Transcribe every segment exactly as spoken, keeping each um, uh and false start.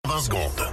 vingt secondes.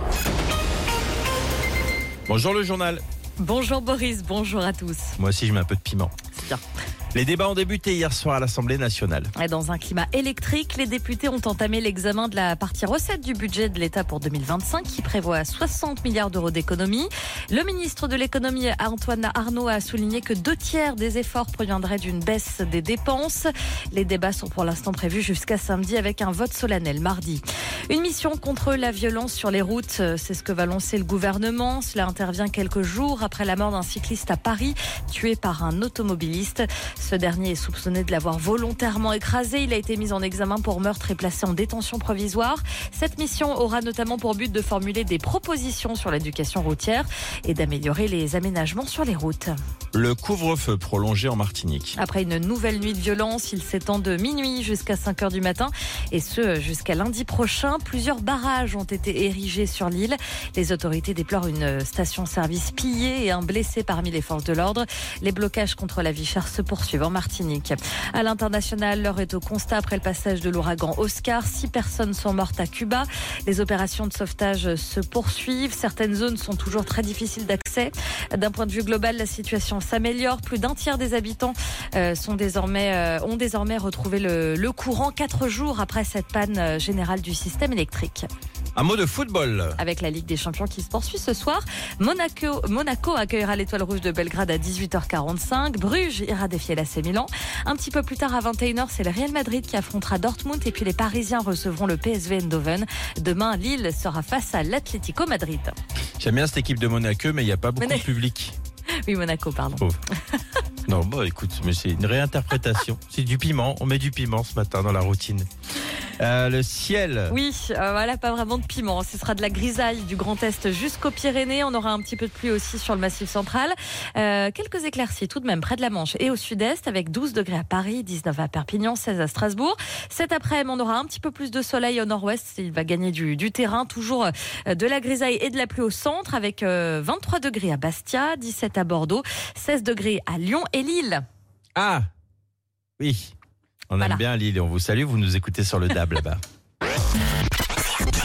Bonjour le journal. Bonjour Boris, bonjour à tous. Moi aussi je mets un peu de piment. C'est bien. Les débats ont débuté hier soir à l'Assemblée nationale. Dans un climat électrique, les députés ont entamé l'examen de la partie recettes du budget de l'État pour deux mille vingt-cinq qui prévoit soixante milliards d'euros d'économies. Le ministre de l'économie Antoine Arnaud a souligné que deux tiers des efforts proviendraient d'une baisse des dépenses. Les débats sont pour l'instant prévus jusqu'à samedi avec un vote solennel mardi. Une mission contre la violence sur les routes, c'est ce que va lancer le gouvernement. Cela intervient quelques jours après la mort d'un cycliste à Paris, tué par un automobiliste. Ce dernier est soupçonné de l'avoir volontairement écrasé. Il a été mis en examen pour meurtre et placé en détention provisoire. Cette mission aura notamment pour but de formuler des propositions sur l'éducation routière et d'améliorer les aménagements sur les routes. Le couvre-feu prolongé en Martinique. Après une nouvelle nuit de violence, il s'étend de minuit jusqu'à cinq heures du matin et ce jusqu'à lundi prochain. Plusieurs barrages ont été érigés sur l'île. Les autorités déplorent une station-service pillée et un blessé parmi les forces de l'ordre. Les blocages contre la vie chère se poursuivent en Martinique. À l'international, l'heure est au constat après le passage de l'ouragan Oscar. Six personnes sont mortes à Cuba. Les opérations de sauvetage se poursuivent. Certaines zones sont toujours très difficiles d'accès. D'un point de vue global, la situation s'améliore. Plus d'un tiers des habitants euh, sont désormais, euh, ont désormais retrouvé le, le courant quatre jours après cette panne générale du système électrique. Un mot de football. Avec la Ligue des Champions qui se poursuit ce soir, Monaco, Monaco accueillera l'Étoile Rouge de Belgrade à dix-huit heures quarante-cinq. Bruges ira défier l'A C Milan. Un petit peu plus tard à vingt et une heures, c'est le Real Madrid qui affrontera Dortmund et puis les Parisiens recevront le P S V Eindhoven. Demain, Lille sera face à l'Atlético Madrid. J'aime bien cette équipe de Monaco, mais il n'y a pas beaucoup Monaco. de public. Oui, Monaco, pardon. Oh. Non, bon, écoute, mais c'est une réinterprétation. C'est du piment. On met du piment ce matin dans la routine. Euh, le ciel. Oui, euh, voilà, pas vraiment de piment. Ce sera de la grisaille du Grand Est jusqu'aux Pyrénées. On aura un petit peu de pluie aussi sur le Massif central. Euh, quelques éclaircies tout de même près de la Manche et au sud-est avec douze degrés à Paris, dix-neuf à Perpignan, seize à Strasbourg. Cet après-midi, on aura un petit peu plus de soleil au nord-ouest. Il va gagner du, du terrain. Toujours euh, de la grisaille et de la pluie au centre avec euh, vingt-trois degrés à Bastia, dix-sept à Bordeaux, seize degrés à Lyon et Lille. Ah, oui. On Voilà. aime bien Lille et on vous salue. Vous nous écoutez sur le D A B là-bas.